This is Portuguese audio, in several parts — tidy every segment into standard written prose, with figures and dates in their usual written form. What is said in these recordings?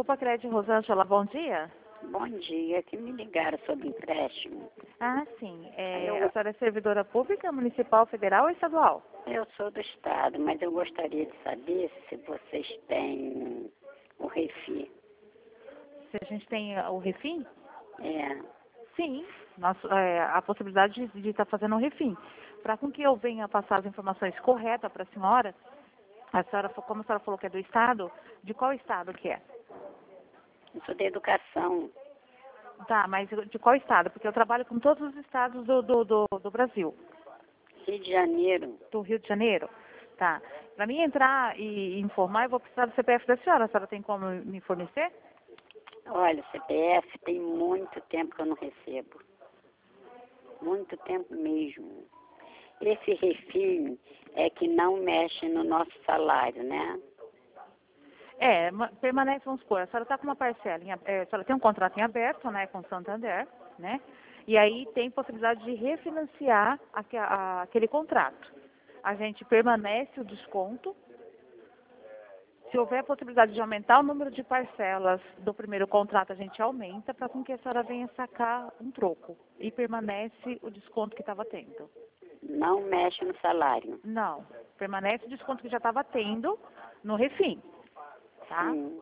Crédito Rosângela, bom dia. Bom dia, que me ligaram sobre empréstimo. Ah, sim. A senhora é servidora pública, municipal, federal ou estadual? Eu sou do estado, mas eu gostaria de saber se vocês têm o Refi. Se a gente tem o refim? É, Sim. A possibilidade de estar fazendo um refim. Para com que eu venha passar as informações corretas para a senhora, como a senhora falou que é do estado, de qual estado que é? eu sou da educação. Tá, mas de qual estado? Porque eu trabalho com todos os estados do Brasil. Rio de Janeiro. Do Rio de Janeiro? Tá. Para mim entrar e informar, eu vou precisar do CPF da senhora. A senhora tem como me fornecer? Olha, o CPF tem muito tempo que eu não recebo. Muito tempo mesmo. Esse Refi é que não mexe no nosso salário, né? Permanece, vamos supor, a senhora está com uma parcela, a senhora tem um contrato em aberto, né, com o Santander, né, e aí tem possibilidade de refinanciar aquele contrato. A gente permanece o desconto. Se houver possibilidade de aumentar o número de parcelas do primeiro contrato, a gente aumenta para com que a senhora venha sacar um troco. E permanece o desconto que estava tendo. Não mexe no salário. Não, permanece o desconto que já estava tendo no refim. Tá? Sim.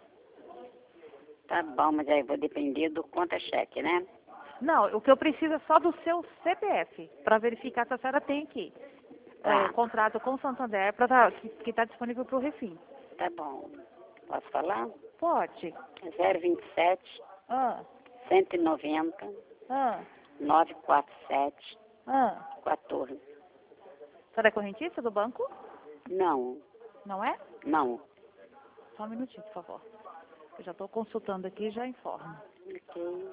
Tá bom, mas aí eu vou depender do conta-cheque, né? Não, o que eu preciso é só do seu CPF, para verificar se a senhora tem aqui. Tá. Contrato com o Santander que está disponível para o refim. Tá bom. Posso falar? Pode. 027 Ah, 190 ah, 947 ah. 14. A senhora é correntista do banco? Não, Não é? não. Só um minutinho, por favor. Eu já estou consultando aqui e já informo. Ok.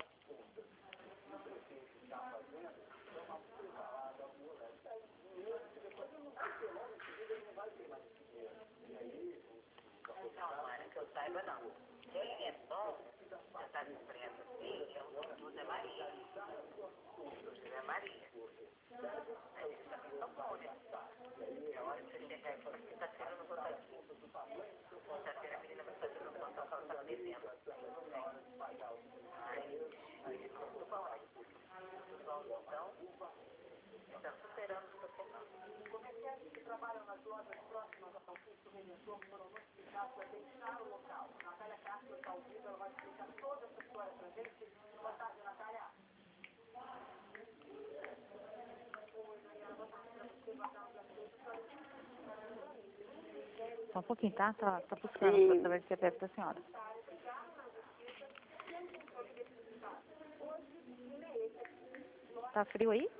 Só um pouquinho, tá? Tá buscando Sim. para saber se é perto da senhora. Tá frio aí?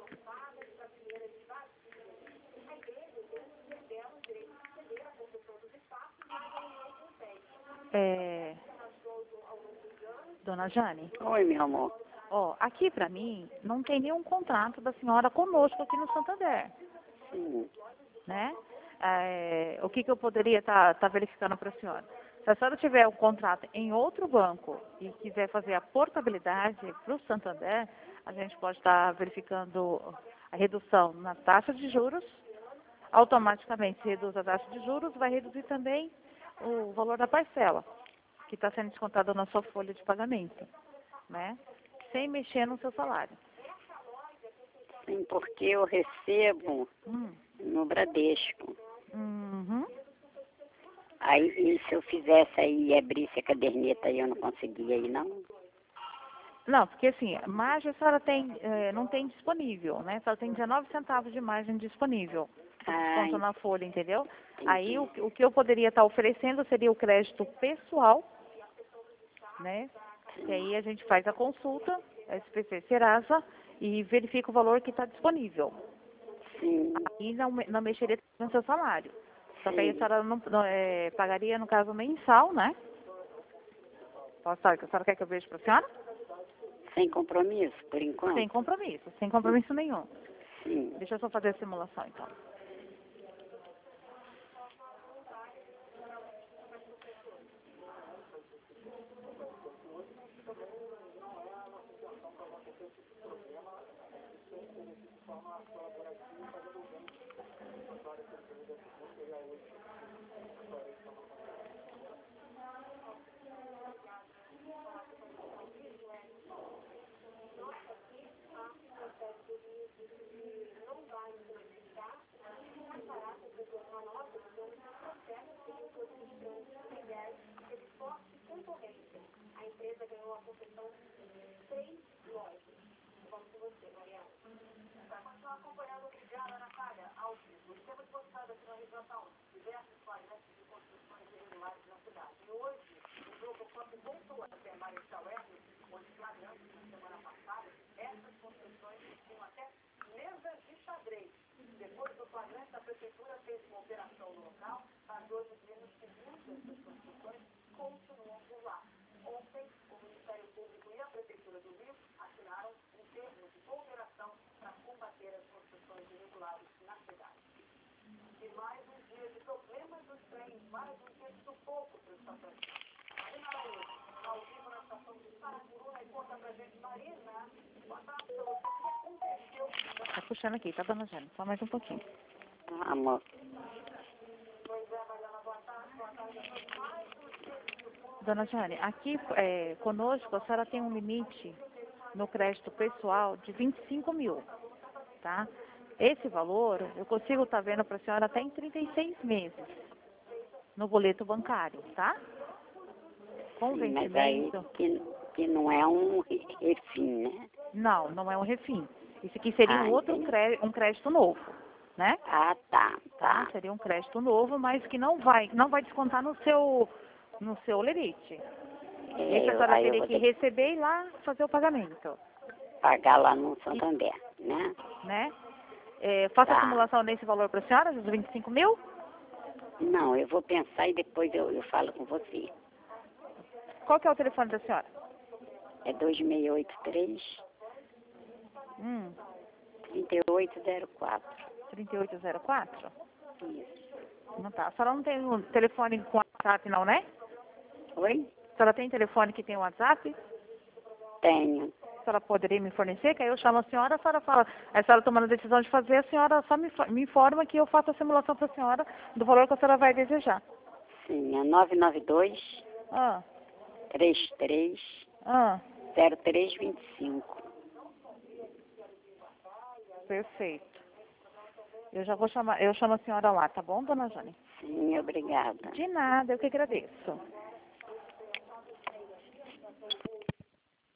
Dona Jane, Oi, meu amor. aqui para mim não tem nenhum contrato da senhora conosco aqui no Santander, Sim. né? O que eu poderia estar verificando para a senhora? Se a senhora tiver um contrato em outro banco e quiser fazer a portabilidade para o Santander, a gente pode estar verificando a redução na taxa de juros. Automaticamente, se reduz a taxa de juros, vai reduzir também o valor da parcela, que está sendo descontada na sua folha de pagamento, né? Sem mexer no seu salário. Sim, porque eu recebo no Bradesco. Uhum. Aí, e se eu fizesse aí e abrisse a caderneta aí, eu não conseguia aí, não? Não, porque assim, margem a senhora não tem disponível, né? A senhora tem 19 centavos de margem disponível. Desconto na folha, entendeu? Entendi. Aí o que eu poderia estar oferecendo seria o crédito pessoal, né? Que aí a gente faz a consulta, SPC Serasa, e verifica o valor que está disponível. Sim. Aí não mexeria no seu salário. Só que aí a Sim. senhora pagaria, no caso, mensal, né? A senhora quer que eu veja para a senhora? Sem compromisso, por enquanto? Sem compromisso nenhum. Sim. Deixa eu só fazer a simulação, então. Tá puxando aqui, tá, dona Jane? Só mais um pouquinho. Amor. Dona Jane, aqui conosco a senhora tem um limite no crédito pessoal de 25 mil, tá? Esse valor eu consigo estar vendo para a senhora até em 36 meses no boleto bancário, tá? Com Sim, mas aí vencimento. que não é um refim, né? Não, não é um refim. Isso aqui seria um outro entendi. crédito novo, né? Ah, tá, Tá? tá. Seria um crédito novo, mas que não vai descontar no seu lerite. Esse a senhora Aí eu teria vou que ter que receber e ir lá fazer o pagamento, pagar lá no Santander, né? né? Faça a Tá. simulação nesse valor para a senhora, dos 25 mil. Não, eu vou pensar e depois eu falo com você. Qual que é o telefone da senhora? É 2683 Hum, 3804. 3804? Isso. Não tá. A senhora não tem um telefone com WhatsApp não, né? Oi? A senhora tem telefone que tem WhatsApp? Tenho. A senhora poderia me fornecer? Que aí eu chamo a senhora fala, a senhora tomando a decisão de fazer, a senhora só me informa que eu faço a simulação para a senhora do valor que a senhora vai desejar. Sim, é 992 Ah, 33 ah, 0325. perfeito. Eu chamo a senhora lá, tá bom, dona Jane? Sim, obrigada. De nada, eu que agradeço.